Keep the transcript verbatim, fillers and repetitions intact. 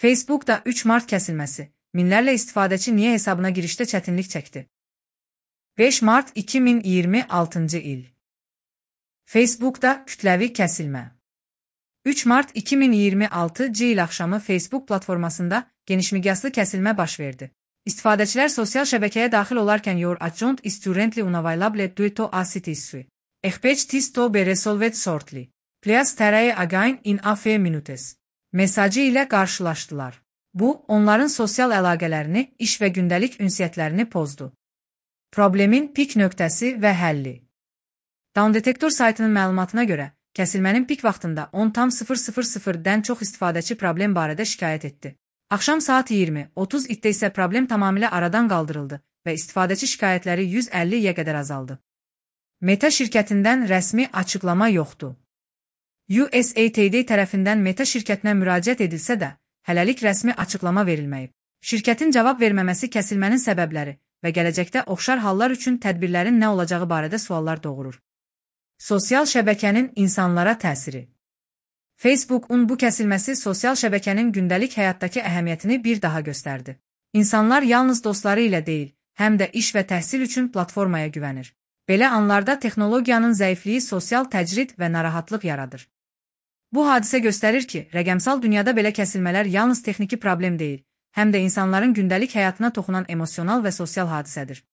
Facebook'da üç Mart kəsilməsi. Minlərlə istifadəçi niyə hesabına girişdə çətinlik çəkdi? beş Mart iki min iyirmi altıncı il. Facebook'da kütləvi kəsilmə. üç Mart iki min iyirmi altıncı il axşamı Facebook platformasında genişmiqyaslı kəsilmə baş verdi. İstifadəçilər sosial şəbəkəyə daxil olarkən your account is currently unavailable due to a issue. Expect this to be resolved shortly. Please try again in a few minutes. Mesajı ilə qarşılaşdılar. Bu, onların sosial əlaqələrini, iş və gündəlik ünsiyyətlərini pozdu. Problemin pik nöqtəsi və həlli. Downdetektor saytının məlumatına görə, kəsilmənin pik vaxtında on tam sıfır sıfır sıfırdən çox istifadəçi problem barədə şikayət etdi. Axşam saat iyirmi otuz itdə isə problem tamamilə aradan qaldırıldı və istifadəçi şikayətləri yüz əlliyə qədər azaldı. Meta şirkətindən rəsmi açıqlama yoxdur. U S A Today tərəfindən Meta şirkətinə müraciət edilsə də, hələlik rəsmi açıqlama verilməyib. Şirkətin cavab verməməsi kəsilmənin səbəbləri və gələcəkdə oxşar hallar üçün tədbirlərin nə olacağı barədə suallar doğurur. Sosial şəbəkənin insanlara təsiri. Facebook'un bu kəsilməsi sosial şəbəkənin gündəlik həyatdakı əhəmiyyətini bir daha göstərdi. İnsanlar yalnız dostları ilə deyil, həm də iş və təhsil üçün platformaya güvənir. Belə anlarda texnologiyanın zəifliyi sosial təcrid və narahatlıq yaradır. Bu hadisə göstərir ki, rəqəmsal dünyada belə kəsilmələr yalnız texniki problem deyil, həm də insanların gündəlik həyatına toxunan emosional və sosial hadisədir.